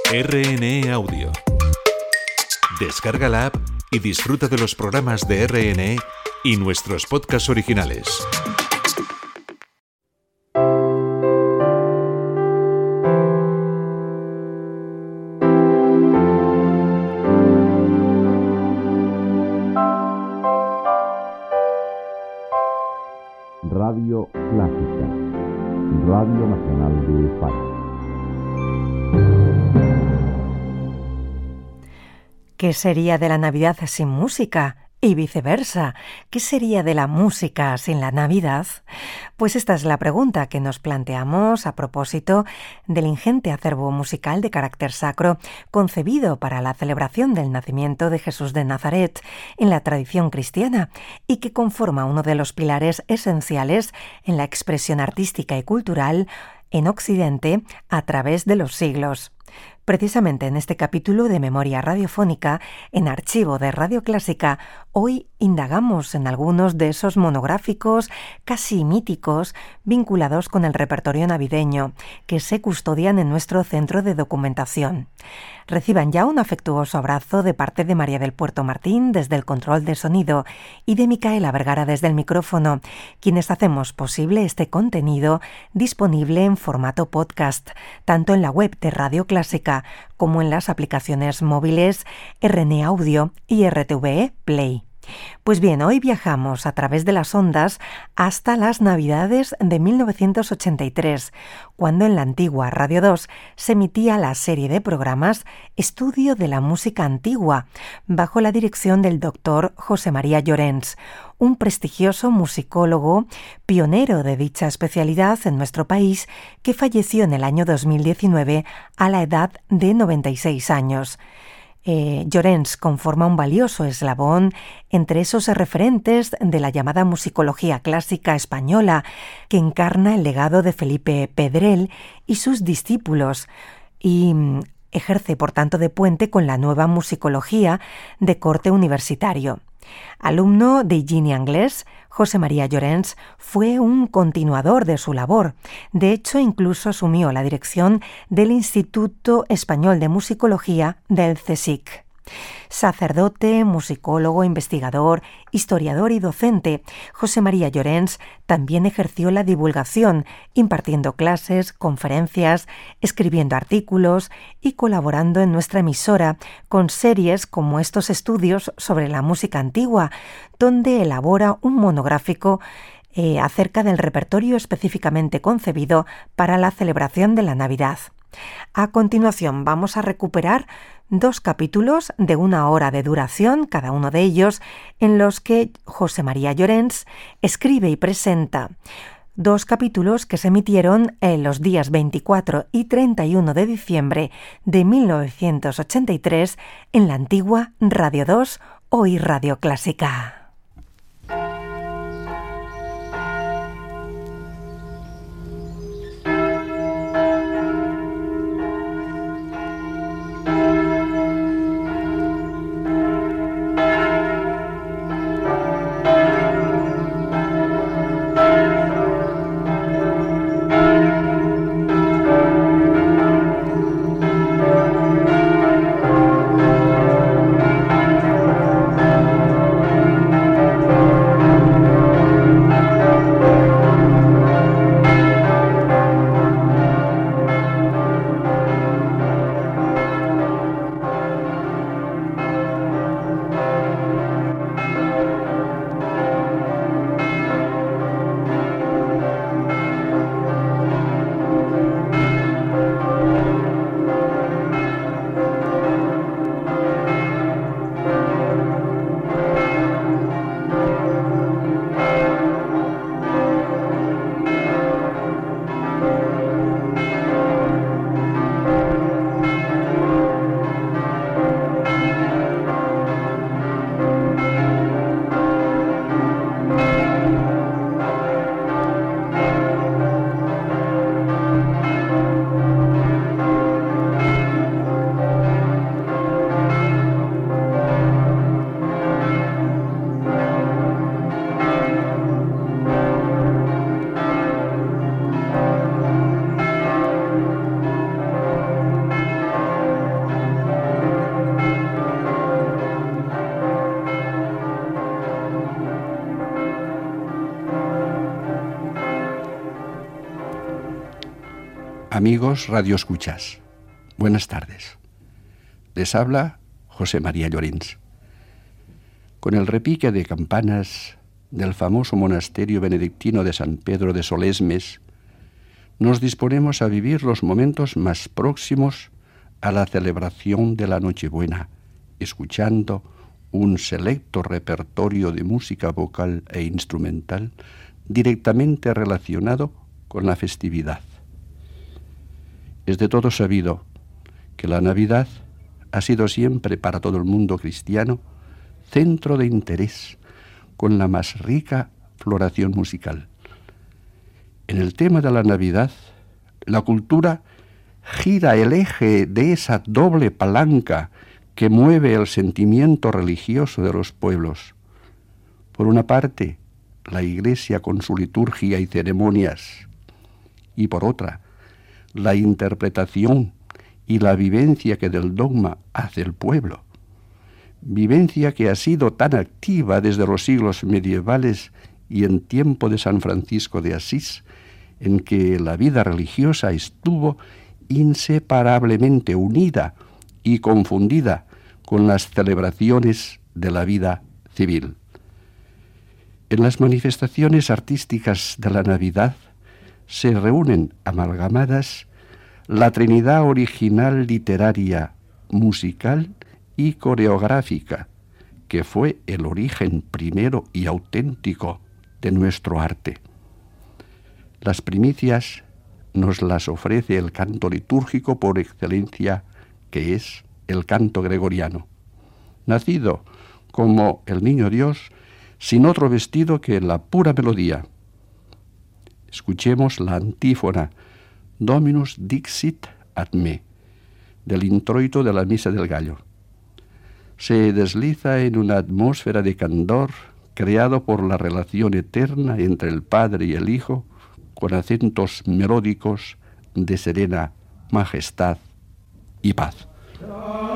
RNE Audio. Descarga la app y disfruta de los programas de RNE y nuestros podcasts originales. Radio Clásica, Radio Nacional de España. ¿Qué sería de la Navidad sin música? Y viceversa, ¿qué sería de la música sin la Navidad? Pues esta es la pregunta que nos planteamos a propósito del ingente acervo musical de carácter sacro concebido para la celebración del nacimiento de Jesús de Nazaret en la tradición cristiana y que conforma uno de los pilares esenciales en la expresión artística y cultural en Occidente a través de los siglos. Precisamente en este capítulo de Memoria Radiofónica, en Archivo de Radio Clásica, hoy indagamos en algunos de esos monográficos casi míticos vinculados con el repertorio navideño que se custodian en nuestro centro de documentación. Reciban ya un afectuoso abrazo de parte de María del Puerto Martín desde el control de sonido y de Micaela Vergara desde el micrófono, quienes hacemos posible este contenido disponible en formato podcast, tanto en la web de Radio Clásica como en las aplicaciones móviles RNE Audio y RTVE Play. Pues bien, hoy viajamos a través de las ondas hasta las Navidades de 1983, cuando en la antigua Radio 2 se emitía la serie de programas Estudio de la Música Antigua, bajo la dirección del doctor José María Llorens, un prestigioso musicólogo, pionero de dicha especialidad en nuestro país, que falleció en el año 2019 a la edad de 96 años. Llorens conforma un valioso eslabón entre esos referentes de la llamada musicología clásica española que encarna el legado de Felipe Pedrell y sus discípulos y ejerce por tanto de puente con la nueva musicología de corte universitario. Alumno de Higini Anglès, José María Llorens fue un continuador de su labor. De hecho, incluso asumió la dirección del Instituto Español de Musicología del CSIC. Sacerdote, musicólogo, investigador, historiador y docente, José María Llorens también ejerció la divulgación, impartiendo clases, conferencias, escribiendo artículos y colaborando en nuestra emisora con series como estos estudios sobre la música antigua, donde elabora un monográfico acerca del repertorio específicamente concebido para la celebración de la Navidad. A continuación vamos a recuperar 2 capítulos de 1 hora de duración, cada uno de ellos, en los que José María Llorens escribe y presenta 2 capítulos que se emitieron en los días 24 y 31 de diciembre de 1983 en la antigua Radio 2, hoy Radio Clásica. Amigos radioescuchas, buenas tardes. Les habla José María Llorens. Con el repique de campanas del famoso monasterio benedictino de San Pedro de Solesmes, nos disponemos a vivir los momentos más próximos a la celebración de la Nochebuena, escuchando un selecto repertorio de música vocal e instrumental directamente relacionado con la festividad. Es de todo sabido que la Navidad ha sido siempre para todo el mundo cristiano centro de interés, con la más rica floración musical. En el tema de la Navidad, la cultura gira el eje de esa doble palanca que mueve el sentimiento religioso de los pueblos. Por una parte, la Iglesia con su liturgia y ceremonias, y por otra, la interpretación y la vivencia que del dogma hace el pueblo. Vivencia que ha sido tan activa desde los siglos medievales y en tiempo de San Francisco de Asís, en que la vida religiosa estuvo inseparablemente unida y confundida con las celebraciones de la vida civil. En las manifestaciones artísticas de la Navidad se reúnen amalgamadas la trinidad original literaria, musical y coreográfica, que fue el origen primero y auténtico de nuestro arte. Las primicias nos las ofrece el canto litúrgico por excelencia, que es el canto gregoriano, nacido como el niño Dios, sin otro vestido que la pura melodía. Escuchemos la antífona Dominus Dixit ad me, del introito de la Misa del Gallo. Se desliza en una atmósfera de candor creado por la relación eterna entre el Padre y el Hijo, con acentos melódicos de serena majestad y paz.